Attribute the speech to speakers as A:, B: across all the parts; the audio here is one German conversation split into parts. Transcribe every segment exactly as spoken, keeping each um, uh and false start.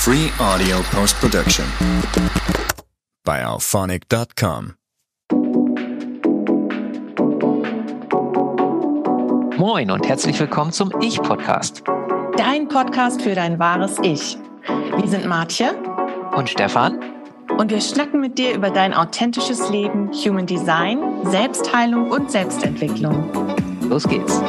A: Free audio post-production by alphonic dot com.
B: Moin und herzlich willkommen zum Ich-Podcast.
C: Dein Podcast für dein wahres Ich. Wir sind Martje
B: Und Stefan.
C: Und wir schnacken mit dir über dein authentisches Leben, Human Design, Selbstheilung und Selbstentwicklung.
B: Los geht's.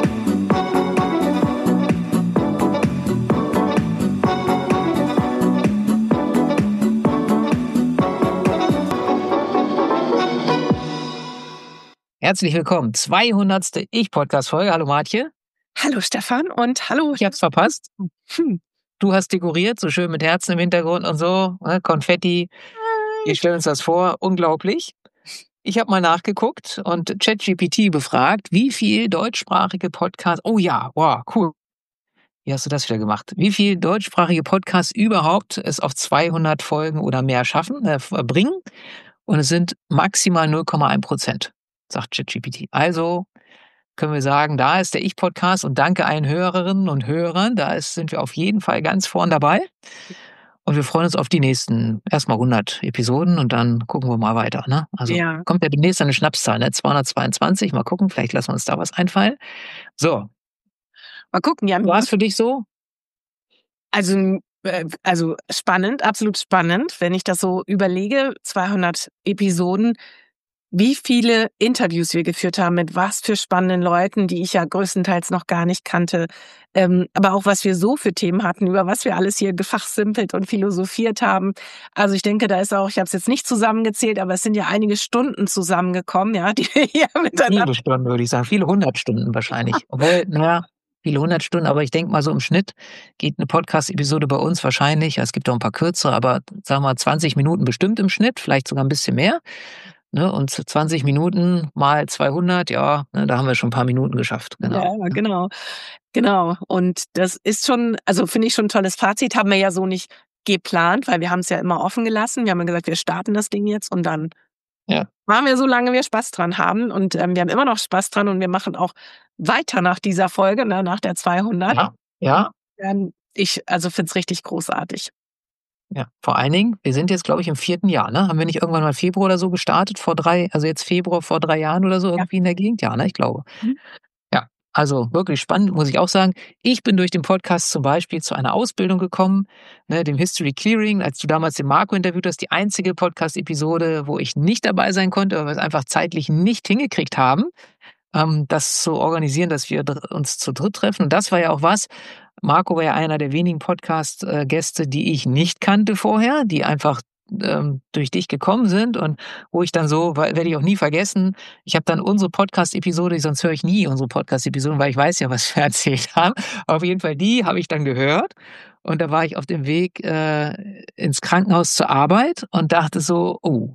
B: Herzlich willkommen, zweihundertste Ich-Podcast-Folge. Hallo Martje.
C: Hallo Stefan und hallo.
B: Ich hab's verpasst. Hm. Du hast dekoriert, so schön mit Herzen im Hintergrund und so, ne? Konfetti. Wir stellen uns das vor, unglaublich. Ich habe mal nachgeguckt und ChatGPT befragt, wie viel deutschsprachige Podcasts, oh ja, wow, cool. Wie hast du das wieder gemacht? Wie viel deutschsprachige Podcasts überhaupt es auf zweihundert Folgen oder mehr schaffen, äh, bringen? Und es sind maximal null Komma eins Prozent, sagt ChatGPT. Also können wir sagen, da ist der Ich-Podcast und danke allen Hörerinnen und Hörern. Da ist, sind wir auf jeden Fall ganz vorn dabei. Und wir freuen uns auf die nächsten erstmal hundert Episoden und dann gucken wir mal weiter. Ne? Also
C: Ja.
B: kommt ja demnächst eine Schnapszahl, ne? zweihundertzweiundzwanzig. Mal gucken, vielleicht lassen wir uns da was einfallen. So,
C: Mal gucken, ja.
B: war es für dich so?
C: Also, äh, also spannend, absolut spannend, wenn ich das so überlege, zweihundert Episoden, wie viele Interviews wir geführt haben, mit was für spannenden Leuten, die ich ja größtenteils noch gar nicht kannte. Ähm, aber auch, was wir so für Themen hatten, über was wir alles hier gefachsimpelt und philosophiert haben. Also ich denke, da ist auch, ich habe es jetzt nicht zusammengezählt, aber es sind ja einige Stunden zusammengekommen, ja, die wir hier miteinander...
B: Viele Stunden, würde ich sagen. Viele hundert Stunden wahrscheinlich. Obwohl, naja, viele hundert Stunden, aber ich denke mal so im Schnitt geht eine Podcast-Episode bei uns wahrscheinlich, es gibt auch ein paar kürzere, aber sagen wir mal zwanzig Minuten bestimmt im Schnitt, vielleicht sogar ein bisschen mehr. Ne, und zwanzig Minuten mal zweihundert, ja, ne, da haben wir schon ein paar Minuten geschafft. Genau.
C: Ja, genau. Genau. Und das ist schon, also finde ich schon ein tolles Fazit. Haben wir ja so nicht geplant, weil wir haben es ja immer offen gelassen. Wir haben ja gesagt, wir starten das Ding jetzt und dann
B: Ja.
C: machen wir so lange wir Spaß dran haben. Und ähm, wir haben immer noch Spaß dran und wir machen auch weiter nach dieser Folge, ne, nach der zweihundert.
B: Ja, ja.
C: Ähm, ich also finde es richtig großartig.
B: Ja, vor allen Dingen, wir sind jetzt, glaube ich, im vierten Jahr, ne? Haben wir nicht irgendwann mal Februar oder so gestartet, vor drei, also jetzt Februar vor drei Jahren oder so, irgendwie in der Gegend? Ja, ne, ich glaube.
C: Mhm.
B: Ja, also wirklich spannend, muss ich auch sagen. Ich bin durch den Podcast zum Beispiel zu einer Ausbildung gekommen, ne, dem History Clearing, als du damals den Marco interviewt hast, die einzige Podcast-Episode, wo ich nicht dabei sein konnte, weil wir es einfach zeitlich nicht hingekriegt haben, ähm, das zu organisieren, dass wir dr- uns zu dritt treffen. Und das war ja auch was. Marco war ja einer der wenigen Podcast-Gäste, die ich nicht kannte vorher, die einfach ähm, durch dich gekommen sind und wo ich dann so, weil- werde ich auch nie vergessen, ich habe dann unsere Podcast-Episode, sonst höre ich nie unsere Podcast-Episoden, weil ich weiß ja, was wir erzählt haben. Auf jeden Fall die habe ich dann gehört und da war ich auf dem Weg äh, ins Krankenhaus zur Arbeit und dachte so, oh,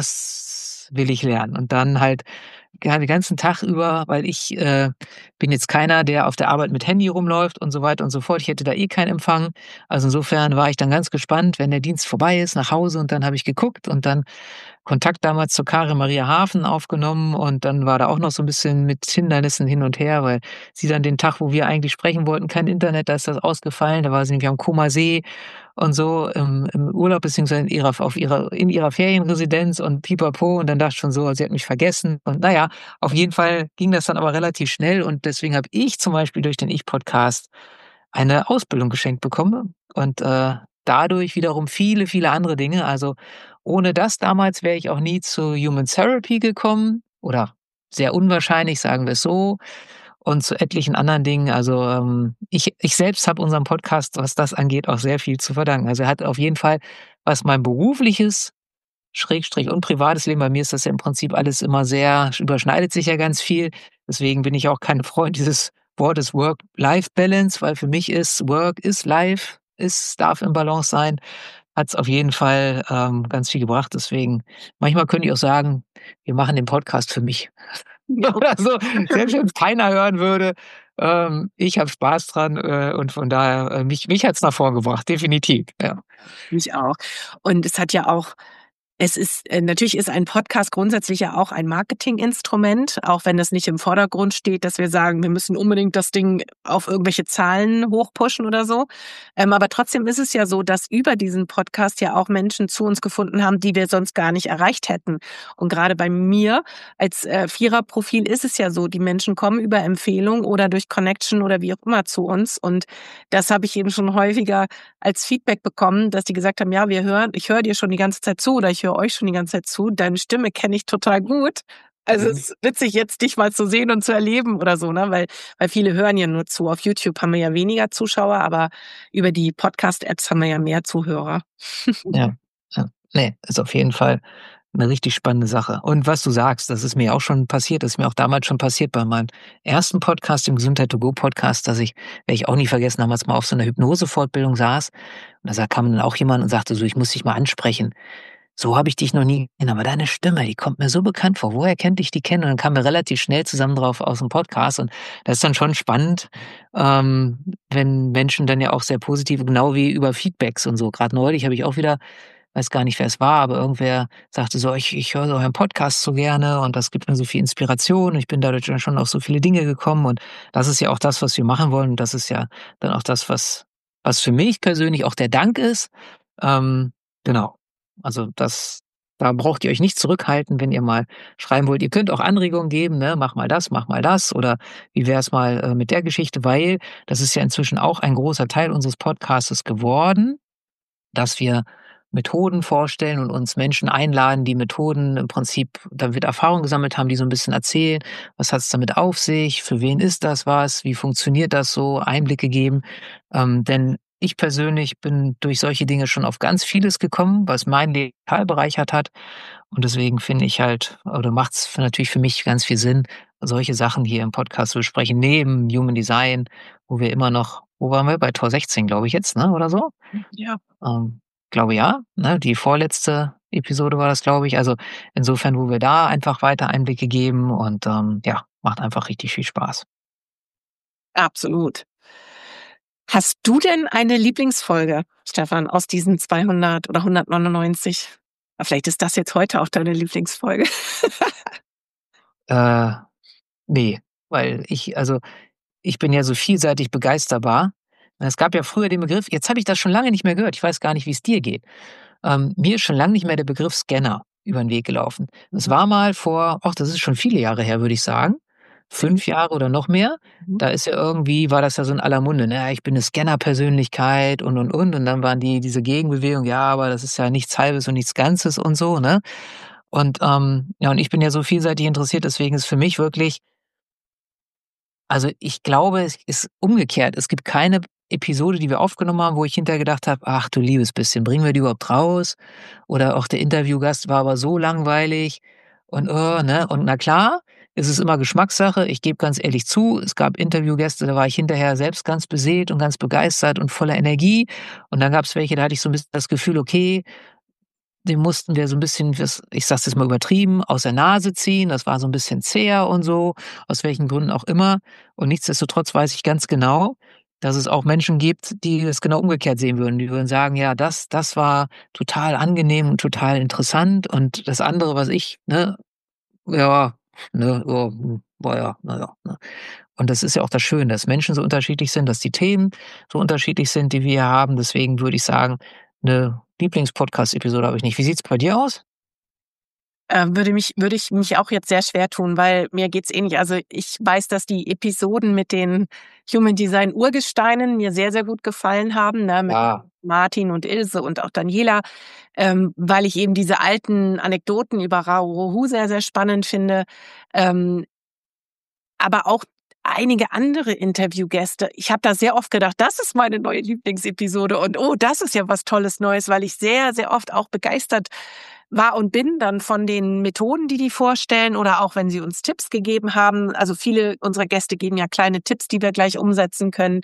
B: das will ich lernen. Und dann halt ja, den ganzen Tag über, weil ich äh, bin jetzt keiner, der auf der Arbeit mit Handy rumläuft und so weiter und so fort. Ich hätte da eh keinen Empfang. Also insofern war ich dann ganz gespannt, wenn der Dienst vorbei ist, nach Hause und dann habe ich geguckt und dann Kontakt damals zur Karin Maria Hafen aufgenommen und dann war da auch noch so ein bisschen mit Hindernissen hin und her, weil sie dann den Tag, wo wir eigentlich sprechen wollten, kein Internet, da ist das ausgefallen, da war sie nämlich am Koma See und so im, im Urlaub beziehungsweise in ihrer, auf ihrer, in ihrer Ferienresidenz und pipapo und dann dachte ich schon so, sie hat mich vergessen und naja, auf jeden Fall ging das dann aber relativ schnell und deswegen habe ich zum Beispiel durch den Ich-Podcast eine Ausbildung geschenkt bekommen und äh, dadurch wiederum viele, viele andere Dinge. Also ohne das damals wäre ich auch nie zu Human Therapy gekommen oder sehr unwahrscheinlich, sagen wir es so. Und zu etlichen anderen Dingen. Also ähm, ich, ich selbst habe unserem Podcast, was das angeht, auch sehr viel zu verdanken. Also er hat auf jeden Fall, was mein berufliches, Schrägstrich und privates Leben, bei mir ist das ja im Prinzip alles immer sehr, überschneidet sich ja ganz viel. Deswegen bin ich auch kein Freund dieses Wortes Work-Life-Balance, weil für mich ist Work ist Life, ist, darf im Balance sein. Hat es auf jeden Fall ähm, ganz viel gebracht. Deswegen, manchmal könnte ich auch sagen, wir machen den Podcast für mich. Oder so, selbst wenn es keiner hören würde. Ähm, ich habe Spaß dran äh, und von daher, äh, mich, mich hat es nach vorn gebracht, definitiv. Ja.
C: Mich auch. Und es hat ja auch Es ist, äh, natürlich ist ein Podcast grundsätzlich ja auch ein Marketinginstrument, auch wenn das nicht im Vordergrund steht, dass wir sagen, wir müssen unbedingt das Ding auf irgendwelche Zahlen hochpushen oder so. Ähm, aber trotzdem ist es ja so, dass über diesen Podcast ja auch Menschen zu uns gefunden haben, die wir sonst gar nicht erreicht hätten. Und gerade bei mir als äh, Viererprofil ist es ja so, die Menschen kommen über Empfehlung oder durch Connection oder wie auch immer zu uns. Und das habe ich eben schon häufiger als Feedback bekommen, dass die gesagt haben, ja, wir hören, ich höre dir schon die ganze Zeit zu oder ich höre euch schon die ganze Zeit zu, deine Stimme kenne ich total gut. Also es ist witzig, jetzt dich mal zu sehen und zu erleben oder so, ne? Weil, weil viele hören ja nur zu. Auf YouTube haben wir ja weniger Zuschauer, aber über die Podcast-Apps haben wir ja mehr Zuhörer.
B: Ja, ja. Nee, ist auf jeden Fall eine richtig spannende Sache. Und was du sagst, das ist mir auch schon passiert, das ist mir auch damals schon passiert bei meinem ersten Podcast, dem Gesundheit to go Podcast, dass ich, werde ich auch nie vergessen, damals mal auf so einer Hypnose-Fortbildung saß. Und da kam dann auch jemand und sagte so, ich muss dich mal ansprechen. So habe ich dich noch nie gesehen, aber deine Stimme, die kommt mir so bekannt vor. Woher kennt ich die kennen? Und dann kamen wir relativ schnell zusammen drauf aus dem Podcast. Und das ist dann schon spannend, ähm, wenn Menschen dann ja auch sehr positiv, genau wie über Feedbacks und so. Gerade neulich habe ich auch wieder, weiß gar nicht, wer es war, aber irgendwer sagte so, ich, ich höre so euren Podcast so gerne und das gibt mir so viel Inspiration. Ich bin dadurch dann schon auf so viele Dinge gekommen. Und das ist ja auch das, was wir machen wollen. Und das ist ja dann auch das, was, was für mich persönlich auch der Dank ist. Ähm, genau. Also das, da braucht ihr euch nicht zurückhalten, wenn ihr mal schreiben wollt. Ihr könnt auch Anregungen geben, ne? Mach mal das, mach mal das oder wie wär's mal äh, mit der Geschichte, weil das ist ja inzwischen auch ein großer Teil unseres Podcastes geworden, dass wir Methoden vorstellen und uns Menschen einladen, die Methoden im Prinzip damit Erfahrung gesammelt haben, die so ein bisschen erzählen, was hat's damit auf sich, für wen ist das was, wie funktioniert das so, Einblicke geben. Ähm, denn ich persönlich bin durch solche Dinge schon auf ganz vieles gekommen, was mein Leben total bereichert hat. Und deswegen finde ich halt, oder macht es natürlich für mich ganz viel Sinn, solche Sachen hier im Podcast zu besprechen, neben Human Design, wo wir immer noch, wo waren wir? Bei Tor sechzehn, glaube ich jetzt, ne? Oder so?
C: Ja.
B: Ähm, glaube ja, ne? Die vorletzte Episode war das, glaube ich. Also insofern, wo wir da einfach weiter Einblicke geben und ähm, ja, macht einfach richtig viel Spaß.
C: Absolut. Hast du denn eine Lieblingsfolge, Stefan, aus diesen zweihundert oder hundertneunundneunzig? Aber vielleicht ist das jetzt heute auch deine Lieblingsfolge.
B: Äh, nee, weil ich, also ich bin ja so vielseitig begeisterbar. Es gab ja früher den Begriff, jetzt habe ich das schon lange nicht mehr gehört, ich weiß gar nicht, wie es dir geht. Ähm, mir ist schon lange nicht mehr der Begriff Scanner über den Weg gelaufen. Es war mal vor, ach, das ist schon viele Jahre her, würde ich sagen. Fünf Jahre oder noch mehr.
C: Mhm.
B: Da ist ja irgendwie, war das ja so in aller Munde, ne? Ich bin eine Scanner-Persönlichkeit und, und, und. Und dann waren die, diese Gegenbewegung, ja, aber das ist ja nichts Halbes und nichts Ganzes und so, ne? Und, ähm, ja, und ich bin ja so vielseitig interessiert, deswegen ist für mich wirklich, also ich glaube, es ist umgekehrt. Es gibt keine Episode, die wir aufgenommen haben, wo ich hinterher gedacht habe, ach du liebes bisschen, bringen wir die überhaupt raus? Oder auch der Interviewgast war aber so langweilig und oh, ne? Und na klar, es ist immer Geschmackssache. Ich gebe ganz ehrlich zu, es gab Interviewgäste, da war ich hinterher selbst ganz beseelt und ganz begeistert und voller Energie. Und dann gab es welche, da hatte ich so ein bisschen das Gefühl, okay, den mussten wir so ein bisschen, ich sag's jetzt mal übertrieben, aus der Nase ziehen. Das war so ein bisschen zäher und so, aus welchen Gründen auch immer. Und nichtsdestotrotz weiß ich ganz genau, dass es auch Menschen gibt, die das genau umgekehrt sehen würden. Die würden sagen, ja, das das war total angenehm und total interessant und das andere, was ich, ne, ja, ne, oh, hm, war ja, na ja, ne? Und das ist ja auch das Schöne, dass Menschen so unterschiedlich sind, dass die Themen so unterschiedlich sind, die wir hier haben. Deswegen würde ich sagen, 'ne Lieblings-Podcast-Episode habe ich nicht. Wie sieht's bei dir aus?
C: Äh, würde mich, würde ich mich auch jetzt sehr schwer tun, weil mir geht's ähnlich. Also ich weiß, dass die Episoden mit den Human Design Urgesteinen mir sehr, sehr gut gefallen haben, ne, mit
B: Ja.
C: Martin und Ilse und auch Daniela, ähm, weil ich eben diese alten Anekdoten über Raoru sehr, sehr spannend finde. Ähm, aber auch einige andere Interviewgäste. Ich habe da sehr oft gedacht, das ist meine neue Lieblingsepisode und oh, das ist ja was Tolles Neues, weil ich sehr, sehr oft auch begeistert war und bin dann von den Methoden, die die vorstellen oder auch wenn sie uns Tipps gegeben haben. Also viele unserer Gäste geben ja kleine Tipps, die wir gleich umsetzen können.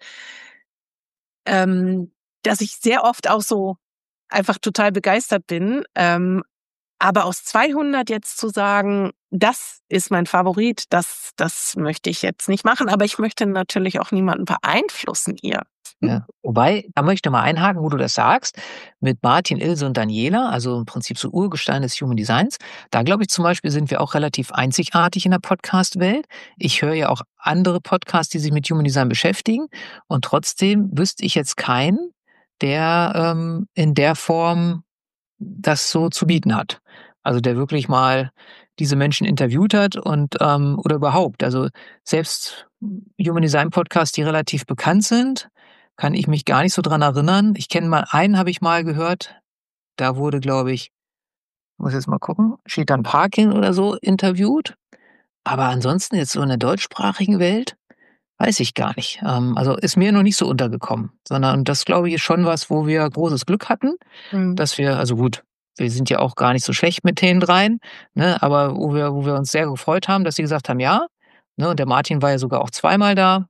C: Ähm, dass ich sehr oft auch so einfach total begeistert bin. Ähm, aber aus zweihundert jetzt zu sagen, das ist mein Favorit, das, das möchte ich jetzt nicht machen. Aber ich möchte natürlich auch niemanden beeinflussen hier.
B: Ja. Wobei, da möchte ich mal einhaken, wo du das sagst, mit Martin, Ilse und Daniela, also im Prinzip so Urgestein des Human Designs. Da glaube ich zum Beispiel, sind wir auch relativ einzigartig in der Podcast-Welt. Ich höre ja auch andere Podcasts, die sich mit Human Design beschäftigen. Und trotzdem wüsste ich jetzt keinen, der ähm, in der Form das so zu bieten hat. Also der wirklich mal diese Menschen interviewt hat und ähm, oder überhaupt. Also selbst Human Design Podcasts, die relativ bekannt sind, kann ich mich gar nicht so dran erinnern. Ich kenne mal einen, habe ich mal gehört. Da wurde, glaube ich, muss jetzt mal gucken, Chetan Parkin oder so interviewt. Aber ansonsten jetzt so in der deutschsprachigen Welt weiß ich gar nicht. Ähm, also ist mir noch nicht so untergekommen, sondern das, glaube ich, ist schon was, wo wir großes Glück hatten,
C: Mhm.
B: dass wir, also gut, wir sind ja auch gar nicht so schlecht mit den dreien, ne, aber wo wir, wo wir uns sehr gefreut haben, dass sie gesagt haben, ja, ne, und der Martin war ja sogar auch zweimal da.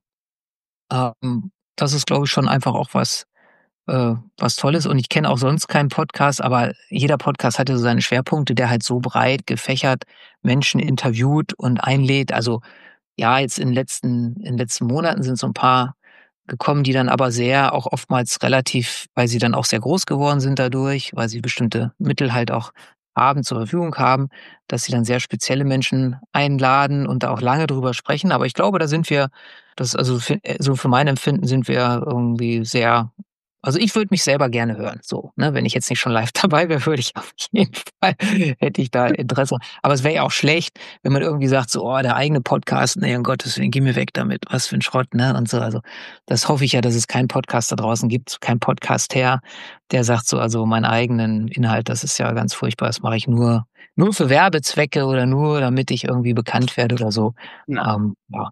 B: Ähm, das ist, glaube ich, schon einfach auch was, äh, was Tolles. Und ich kenne auch sonst keinen Podcast, aber jeder Podcast hatte so seine Schwerpunkte, der halt so breit gefächert Menschen interviewt und einlädt. Also ja, jetzt in den letzten, in den letzten Monaten sind so ein paar gekommen, die dann aber sehr auch oftmals relativ, weil sie dann auch sehr groß geworden sind dadurch, weil sie bestimmte Mittel halt auch haben, zur Verfügung haben, dass sie dann sehr spezielle Menschen einladen und da auch lange drüber sprechen. Aber ich glaube, da sind wir, das also für, äh, so für mein Empfinden sind wir irgendwie sehr, also ich würde mich selber gerne hören, so, ne? Wenn ich jetzt nicht schon live dabei wäre, würde ich auf jeden Fall, hätte ich da Interesse. Aber es wäre ja auch schlecht, wenn man irgendwie sagt, so, oh, der eigene Podcast, nee, um Gottes Willen, geh mir weg damit, was für ein Schrott, ne? Und so, also das hoffe ich ja, dass es keinen Podcast da draußen gibt, kein Podcaster, der sagt so, also meinen eigenen Inhalt, das ist ja ganz furchtbar, das mache ich nur, nur für Werbezwecke oder nur, damit ich irgendwie bekannt werde oder so.
C: Na,
B: Ähm, ja.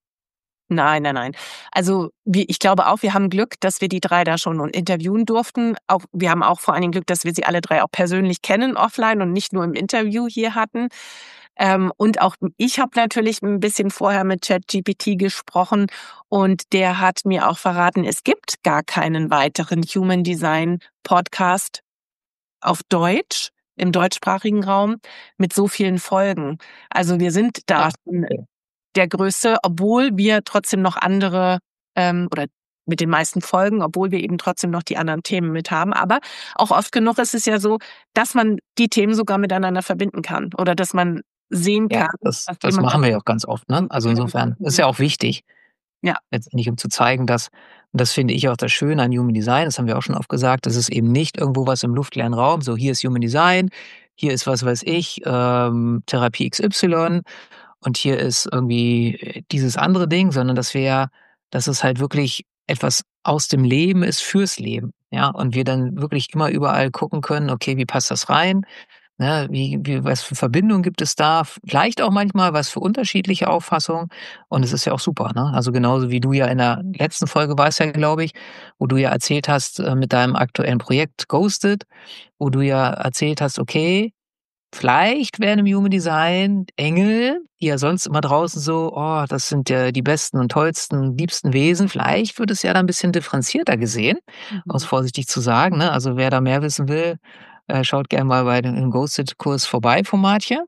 C: nein, nein, nein. Also wir, ich glaube auch, wir haben Glück, dass wir die drei da schon interviewen durften. Auch, wir haben auch vor allen Dingen Glück, dass wir sie alle drei auch persönlich kennen offline und nicht nur im Interview hier hatten. Ähm, und auch ich habe natürlich ein bisschen vorher mit ChatGPT gesprochen und der hat mir auch verraten, es gibt gar keinen weiteren Human Design Podcast auf Deutsch im deutschsprachigen Raum mit so vielen Folgen. Also wir sind da
B: Ah,
C: schon
B: okay.
C: der Größte, obwohl wir trotzdem noch andere ähm, oder mit den meisten Folgen, obwohl wir eben trotzdem noch die anderen Themen mit haben. Aber auch oft genug ist es ja so, dass man die Themen sogar miteinander verbinden kann oder dass man sehen
B: Ja,
C: kann,
B: das,
C: dass
B: das
C: jemand
B: machen wir ja auch ganz oft, ne? Also insofern ist ja auch wichtig,
C: ja,
B: letztendlich, um zu zeigen, dass, und das finde ich auch das Schöne an Human Design, das haben wir auch schon oft gesagt, das ist eben nicht irgendwo was im luftleeren Raum, so hier ist Human Design, hier ist was weiß ich, ähm, Therapie X Y und hier ist irgendwie äh, dieses andere Ding, sondern dass wir ja, dass es halt wirklich etwas aus dem Leben ist fürs Leben, ja, und wir dann wirklich immer überall gucken können, okay, wie passt das rein? Ne, wie wie was für Verbindungen gibt es da? Vielleicht auch manchmal was für unterschiedliche Auffassungen. Und es ist ja auch super, ne? Also, genauso wie du ja in der letzten Folge warst ja, glaube ich, wo du ja erzählt hast, äh, mit deinem aktuellen Projekt Ghosted, wo du ja erzählt hast, okay, vielleicht werden im Human Design Engel, die ja sonst immer draußen so, oh, das sind ja die besten und tollsten, liebsten Wesen. Vielleicht wird es ja dann ein bisschen differenzierter gesehen, um es
C: mhm.
B: vorsichtig zu sagen, ne? Also, wer da mehr wissen will, äh, schaut gerne mal bei dem im Ghosted-Kurs vorbei von Martje.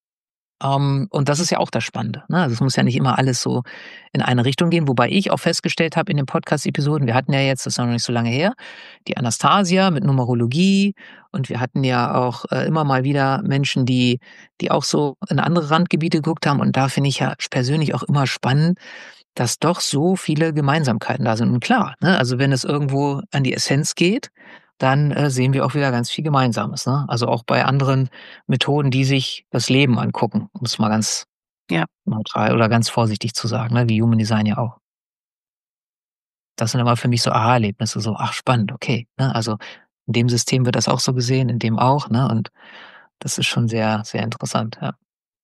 B: Ähm, und das ist ja auch das Spannende, ne? Also, es muss ja nicht immer alles so in eine Richtung gehen, wobei ich auch festgestellt habe in den Podcast-Episoden, wir hatten ja jetzt, das ist noch nicht so lange her, die Anastasia mit Numerologie und wir hatten ja auch, äh, immer mal wieder Menschen, die die auch so in andere Randgebiete geguckt haben und da finde ich ja persönlich auch immer spannend, dass doch so viele Gemeinsamkeiten da sind. Und klar, ne, also wenn es irgendwo an die Essenz geht, dann, äh, sehen wir auch wieder ganz viel Gemeinsames, ne? Also auch bei anderen Methoden, die sich das Leben angucken, um es mal ganz
C: Ja.
B: neutral oder ganz vorsichtig zu sagen, ne, wie Human Design ja auch. Das sind immer für mich so Aha-Erlebnisse, so: „Ach spannend, okay“, ne? Also, in dem System wird das auch so gesehen, in dem auch, ne? Und das ist schon sehr, sehr interessant, ja.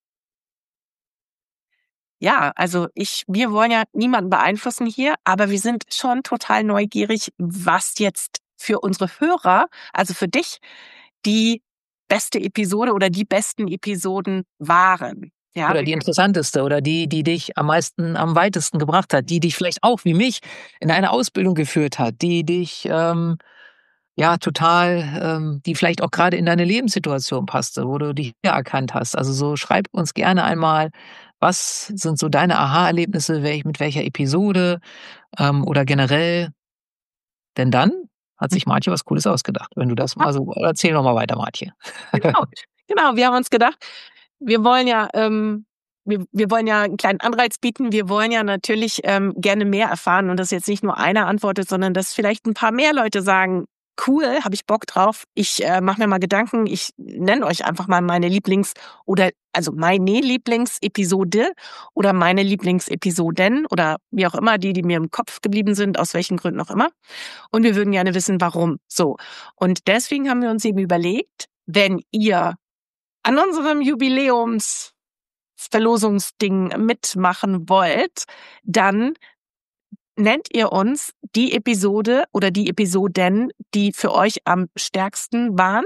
C: Ja, also ich wir wollen ja niemanden beeinflussen hier, aber wir sind schon total neugierig, was jetzt für unsere Hörer, also für dich, die beste Episode oder die besten Episoden waren. Ja,
B: Oder
C: wir
B: die interessanteste oder die, die dich am meisten am weitesten gebracht hat, die dich vielleicht auch wie mich in eine Ausbildung geführt hat, die dich, ähm, ja, total ähm, die vielleicht auch gerade in deine Lebenssituation passte, wo du dich wiedererkannt hast. Also, so schreib uns gerne einmal, was sind so deine Aha-Erlebnisse, welch mit welcher Episode, ähm, oder generell Denn dann hat sich Martje was Cooles ausgedacht. Wenn du das mal so, erzähl noch mal weiter, Martje.
C: Genau, genau. Wir haben uns gedacht, wir wollen ja, ähm, wir, wir wollen ja einen kleinen Anreiz bieten. Wir wollen ja natürlich ähm, gerne mehr erfahren und dass jetzt nicht nur einer antwortet, sondern dass vielleicht ein paar mehr Leute sagen, cool, habe ich Bock drauf. Ich äh, mache mir mal Gedanken. Ich nenne euch einfach mal meine Lieblings- oder also meine Lieblingsepisode oder meine Lieblingsepisoden oder wie auch immer, die, die mir im Kopf geblieben sind, aus welchen Gründen auch immer. Und wir würden gerne wissen, warum. So. Und deswegen haben wir uns eben überlegt, wenn ihr an unserem Jubiläumsverlosungsding mitmachen wollt, dann nennt ihr uns die Episode oder die Episoden, die für euch am stärksten waren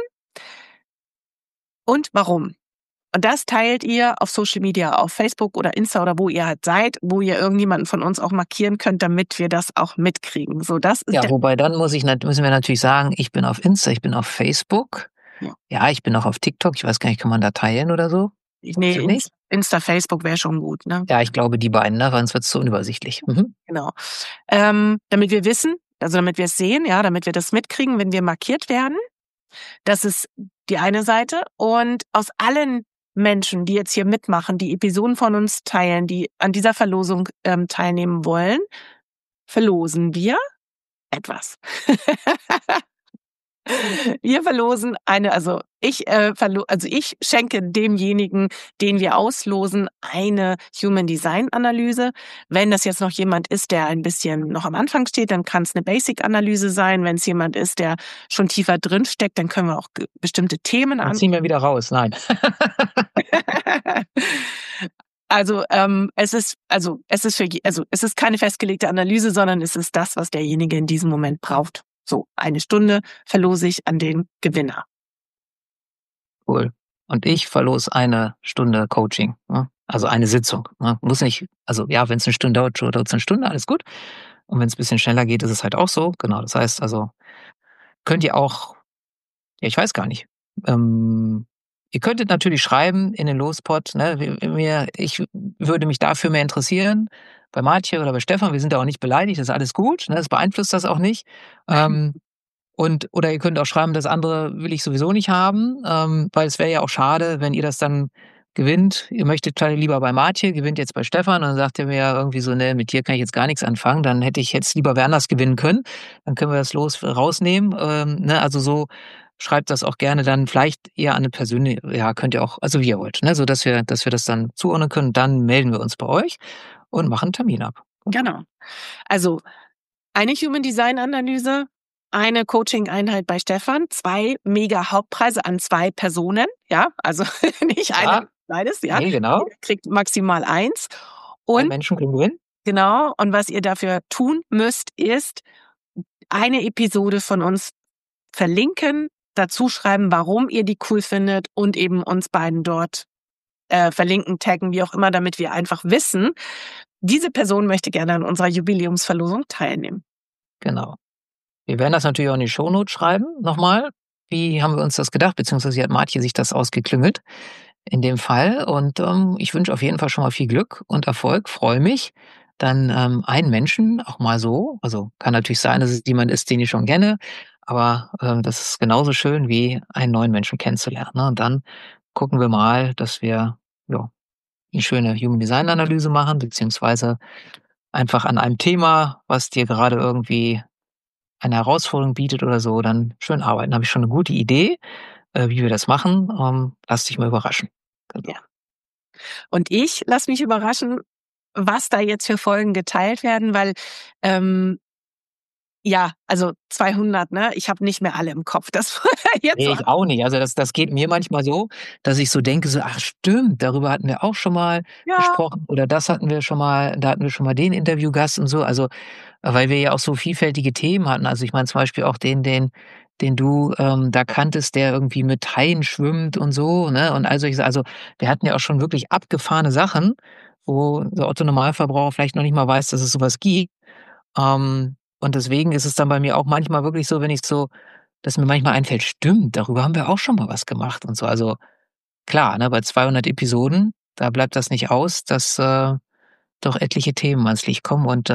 C: und warum. Und das teilt ihr auf Social Media, auf Facebook oder Insta oder wo ihr halt seid, wo ihr irgendjemanden von uns auch markieren könnt, damit wir das auch mitkriegen. So, das ist
B: ja, wobei dann muss ich, müssen wir natürlich sagen, ich bin auf Insta, ich bin auf Facebook. Ja, ja ich bin auch auf TikTok. Ich weiß gar nicht, kann man da teilen oder so?
C: Nee, Insta, Insta, Facebook wäre schon gut, ne?
B: Ja, ich glaube, die beiden, ne? Sonst wird es zu unübersichtlich. Mhm.
C: Genau. Ähm, damit wir wissen, also damit wir es sehen, ja, damit wir das mitkriegen, wenn wir markiert werden. Das ist die eine Seite. Und aus allen Menschen, die jetzt hier mitmachen, die Episoden von uns teilen, die an dieser Verlosung ähm, teilnehmen wollen, verlosen wir etwas. Wir verlosen eine, also ich äh, verlo- also ich schenke demjenigen, den wir auslosen, eine Human Design Analyse. Wenn das jetzt noch jemand ist, der ein bisschen noch am Anfang steht, dann kann es eine Basic Analyse sein. Wenn es jemand ist, der schon tiefer drin steckt, dann können wir auch ge- bestimmte Themen an.
B: Dann ziehen wir wieder raus. Nein.
C: Also ähm, es ist also es ist für also es ist keine festgelegte Analyse, sondern es ist das, was derjenige in diesem Moment braucht. So, eine Stunde verlose ich an den Gewinner.
B: Cool. Und ich verlose eine Stunde Coaching, ne? Also eine Sitzung. Ne? Muss nicht, also ja, wenn es eine Stunde dauert, dauert es eine Stunde, alles gut. Und wenn es ein bisschen schneller geht, ist es halt auch so. Genau, das heißt also, könnt ihr auch, ja, ich weiß gar nicht, ähm, ihr könntet natürlich schreiben in den Lospot, ne, mir, ich würde mich dafür mehr interessieren, bei Martje oder bei Stefan, wir sind da auch nicht beleidigt, das ist alles gut, ne, das beeinflusst das auch nicht. Ähm, und oder ihr könnt auch schreiben, das andere will ich sowieso nicht haben, ähm, weil es wäre ja auch schade, wenn ihr das dann gewinnt. Ihr möchtet lieber bei Martje, gewinnt jetzt bei Stefan, und dann sagt ihr mir ja irgendwie so, ne, mit dir kann ich jetzt gar nichts anfangen, dann hätte ich jetzt lieber wer anders gewinnen können, dann können wir das los rausnehmen, ähm, ne, also so. Schreibt das auch gerne dann vielleicht eher an eine persönliche, ja, könnt ihr auch, also wie ihr wollt, ne, so dass wir, dass wir das dann zuordnen können. Dann melden wir uns bei euch und machen einen Termin ab.
C: Genau. Also eine Human Design Analyse, eine Coaching-Einheit bei Stefan, zwei mega Hauptpreise an zwei Personen, ja, also nicht
B: Ja.
C: einer, beides, ja.
B: Nee, genau.
C: Jeder kriegt maximal eins.
B: Zwei
C: Und
B: Menschen können gewinnen.
C: genau, und was ihr dafür tun müsst, ist eine Episode von uns verlinken, dazu schreiben, warum ihr die cool findet und eben uns beiden dort äh, verlinken, taggen, wie auch immer, damit wir einfach wissen, diese Person möchte gerne an unserer Jubiläumsverlosung teilnehmen.
B: Genau. Wir werden das natürlich auch in die Shownotes schreiben, nochmal. Wie haben wir uns das gedacht, beziehungsweise hat Martje sich das ausgeklüngelt in dem Fall. Und ähm, ich wünsche auf jeden Fall schon mal viel Glück und Erfolg, freue mich. Dann ähm, einen Menschen auch mal so, also kann natürlich sein, dass es jemand ist, den ich schon kenne, aber äh, das ist genauso schön, wie einen neuen Menschen kennenzulernen. Ne? Und dann gucken wir mal, dass wir ja, eine schöne Human Design Analyse machen, beziehungsweise einfach an einem Thema, was dir gerade irgendwie eine Herausforderung bietet oder so, dann schön arbeiten. Da habe ich schon eine gute Idee, äh, wie wir das machen. Ähm, lass dich mal überraschen. Genau.
C: Ja. Und ich lass mich überraschen, was da jetzt für Folgen geteilt werden, weil ähm, ja, also zweihundert, ne? Ich habe nicht mehr alle im Kopf. Das jetzt
B: Nee, ich auch nicht. Also das, das geht mir manchmal so, dass ich so denke, so, ach stimmt, darüber hatten wir auch schon mal
C: ja.
B: gesprochen oder das hatten wir schon mal, da hatten wir schon mal den Interviewgast und so. Also weil wir ja auch so vielfältige Themen hatten. Also ich meine zum Beispiel auch den, den, den du ähm, da kanntest, der irgendwie mit Haien schwimmt und so, ne? Und also ich, also wir hatten ja auch schon wirklich abgefahrene Sachen, wo der Otto Normalverbraucher vielleicht noch nicht mal weiß, dass es sowas gibt. Ähm, und deswegen ist es dann bei mir auch manchmal wirklich so, wenn ich so, dass mir manchmal einfällt, stimmt, darüber haben wir auch schon mal was gemacht und so. Also klar, ne, bei zweihundert Episoden, da bleibt das nicht aus, dass äh, doch etliche Themen ans Licht kommen und äh,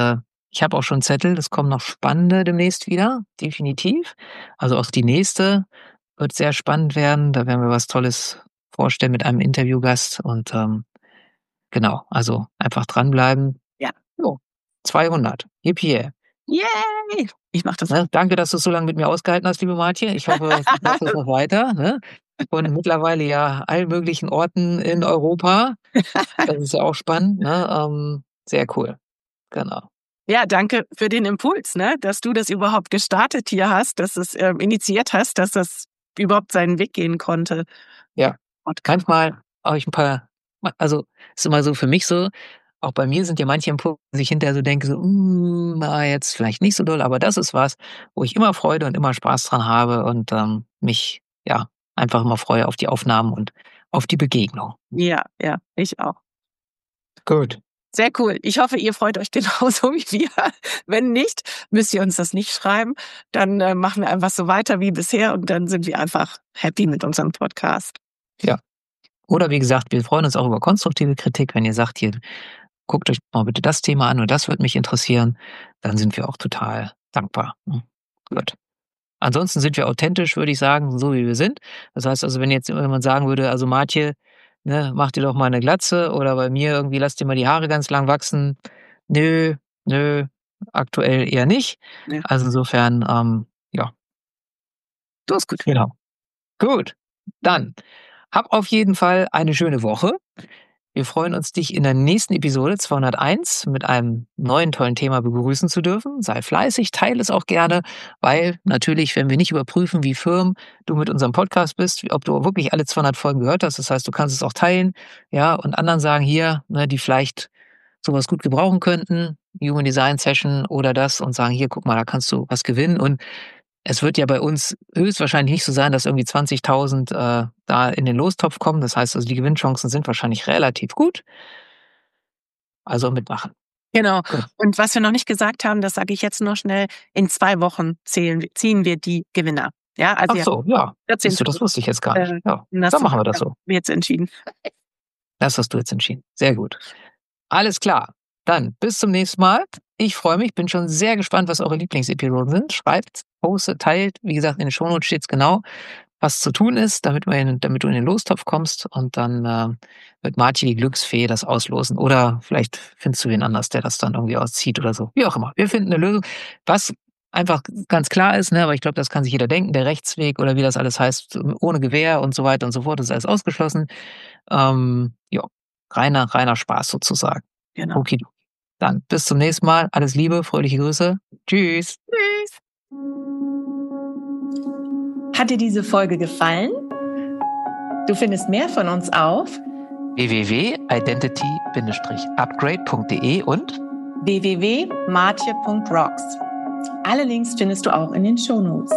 B: Ich habe auch schon Zettel, es kommen noch spannende demnächst wieder, definitiv. Also auch die nächste wird sehr spannend werden. Da werden wir was Tolles vorstellen mit einem Interviewgast. Und ähm, genau, also einfach dranbleiben.
C: Ja.
B: Jo, zweihundert. Yippie.
C: Yay! Ich mach das.
B: Ne, danke, dass du es so lange mit mir ausgehalten hast, liebe Martje. Ich hoffe, du machst es noch weiter. Ne? Und mittlerweile ja allen möglichen Orten in Europa. Das ist ja auch spannend. Ne? Ähm, sehr cool. Genau.
C: Ja, danke für den Impuls, ne, dass du das überhaupt gestartet hier hast, dass du es ähm, initiiert hast, dass das überhaupt seinen Weg gehen konnte.
B: Ja, und manchmal habe ich ein paar, also ist immer so für mich so, auch bei mir sind ja manche Impulse, dass ich hinterher so denke, so, mm, na, jetzt vielleicht nicht so doll, aber das ist was, wo ich immer Freude und immer Spaß dran habe und ähm, mich ja einfach immer freue auf die Aufnahmen und auf die Begegnung.
C: Ja, ja, ich auch.
B: Gut.
C: Sehr cool. Ich hoffe, ihr freut euch genauso wie wir. Wenn nicht, müsst ihr uns das nicht schreiben. Dann äh, machen wir einfach so weiter wie bisher und dann sind wir einfach happy mit unserem Podcast.
B: Ja. Oder wie gesagt, wir freuen uns auch über konstruktive Kritik, wenn ihr sagt, hier, guckt euch mal bitte das Thema an und das würde mich interessieren, dann sind wir auch total dankbar. Hm. Gut. Ansonsten sind wir authentisch, würde ich sagen, so wie wir sind. Das heißt also, wenn jetzt jemand sagen würde, also Martje, ne, mach dir doch mal eine Glatze oder bei mir irgendwie lass dir mal die Haare ganz lang wachsen. Nö, nö, aktuell eher nicht.
C: Ja.
B: Also insofern, ähm, ja.
C: Du ist gut.
B: Genau. Gut. Dann hab auf jeden Fall eine schöne Woche. Wir freuen uns, dich in der nächsten Episode zweihunderteins mit einem neuen tollen Thema begrüßen zu dürfen. Sei fleißig, teile es auch gerne, weil natürlich, wenn wir nicht überprüfen, wie firm du mit unserem Podcast bist, ob du wirklich alle zweihundert Folgen gehört hast, das heißt, du kannst es auch teilen, ja, und anderen sagen hier, ne, die vielleicht sowas gut gebrauchen könnten, Human Design Session oder das und sagen, hier, guck mal, da kannst du was gewinnen. Und es wird ja bei uns höchstwahrscheinlich nicht so sein, dass irgendwie zwanzigtausend äh, da in den Lostopf kommen. Das heißt also, die Gewinnchancen sind wahrscheinlich relativ gut. Also mitmachen.
C: Genau.
B: Gut.
C: Und was wir noch nicht gesagt haben, das sage ich jetzt noch schnell, in zwei Wochen zählen, ziehen wir die Gewinner. Ja, also
B: Ach so, ja.
C: vierzehn
B: Siehst du, das wusste ich jetzt gar nicht.
C: Äh,
B: Ja,
C: das
B: dann machen wir das so.
C: haben wir jetzt entschieden.
B: Das hast du jetzt entschieden. Sehr gut. Alles klar. Dann bis zum nächsten Mal. Ich freue mich, bin schon sehr gespannt, was eure Lieblingsepisoden sind. Schreibt, postet, teilt. Wie gesagt, in den Shownotes steht es genau, was zu tun ist, damit, wir in, damit du in den Lostopf kommst. Und dann äh, wird Martje, die Glücksfee, das auslosen. Oder vielleicht findest du wen anders, der das dann irgendwie auszieht oder so. Wie auch immer. Wir finden eine Lösung. Was einfach ganz klar ist, ne, aber ich glaube, das kann sich jeder denken, der Rechtsweg oder wie das alles heißt, ohne Gewähr und so weiter und so fort, das ist alles ausgeschlossen. Ähm, ja, reiner, reiner Spaß sozusagen.
C: Genau.
B: Okay. Dann bis zum nächsten Mal. Alles Liebe, fröhliche Grüße. Tschüss.
C: Tschüss.
D: Hat dir diese Folge gefallen? Du findest mehr von uns auf
B: w w w punkt identity dash upgrade punkt d e und
D: w w w punkt martje punkt rocks. Alle Links findest du auch in den Shownotes.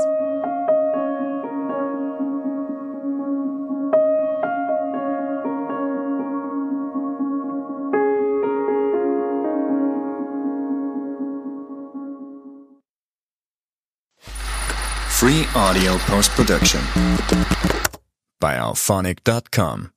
A: Free audio post-production by alphonic dot com.